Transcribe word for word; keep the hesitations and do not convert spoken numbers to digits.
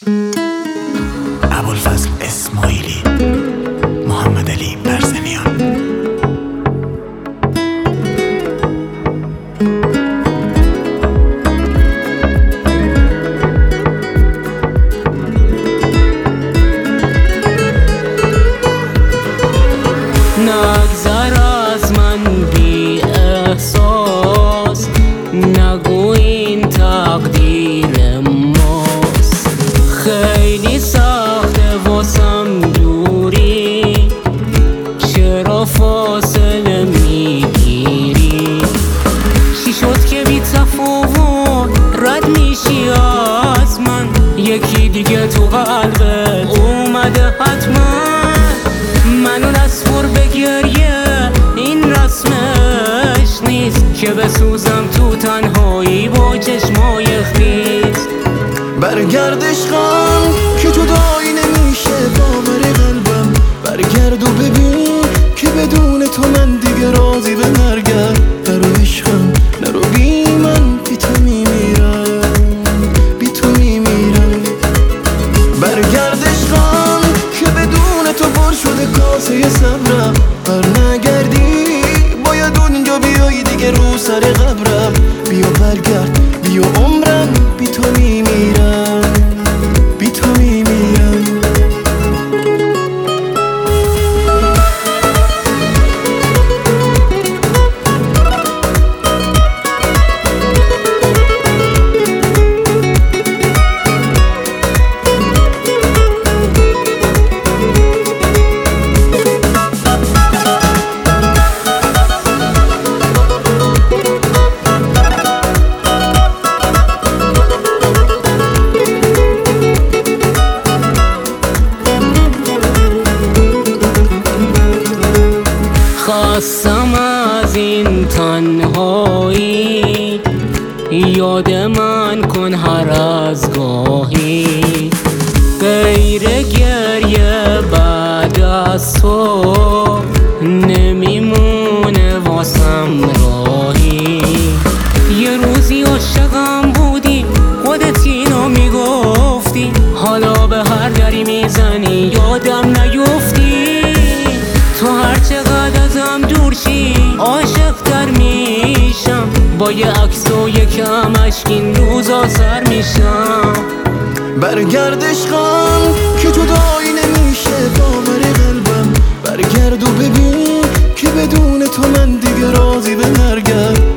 ابوالفضل اسماعیلی، محمد علی برزنیان. نگذر از من بی احساس، نگو این تقدیر ماست. خیلی سخته واسم دوری، چرا فاصله میگیری؟ چی شد که بی تفاوت رد میشی از من؟ یکی دیگه تو قلبت اومده حتما. منو دستور به گریه این رسمش نیست، که بسوزم تو تنهایی با چشمای خیس. برگرد عشقم که جدایی نمیشه باور قلبم. برگرد و ببین که بدون تو من دیگه راضی به مرگم. برو عشقم نرو بی من، بی تو میمیرم، بی تو میمیرم. برگرد عشقم که بدون تو پر شده کاسه صبرم. بر نگردی باید اونجا بیایی دیگه رو سر قبرم. بیا برگرد بیا عمرم، بی تو میمیرم، بی تو میمیرم. خواستم از این تنهایی، یاد من کن هر از گاهی. غیر گریه بعد از تو نمیمونه واسم راهی. یه روزی عاشقم بودی خودت اینو میگفتی، حالا به هر دری میزنی یادم نیفتی. تو هر چقدر ازم دور شی عاشق‌تر میشم، با یه عکس و یکم اشک این روزا سر میشم. برگرد عشقم که جدایی نمیشه باور قلبم. برگرد و ببین که بدون تو من دیگه راضی به مرگم.